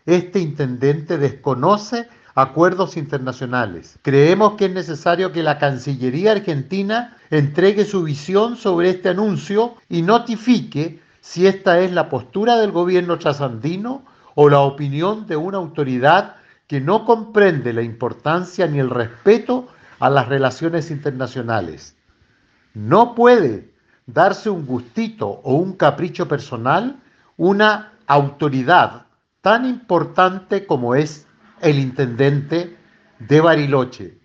este intendente desconoce acuerdos internacionales. Creemos que es necesario que la Cancillería argentina entregue su visión sobre este anuncio y notifique si esta es la postura del gobierno trasandino o la opinión de una autoridad que no comprende la importancia ni el respeto a las relaciones internacionales. No puede darse un gustito o un capricho personal una autoridad tan importante como es el intendente de Bariloche.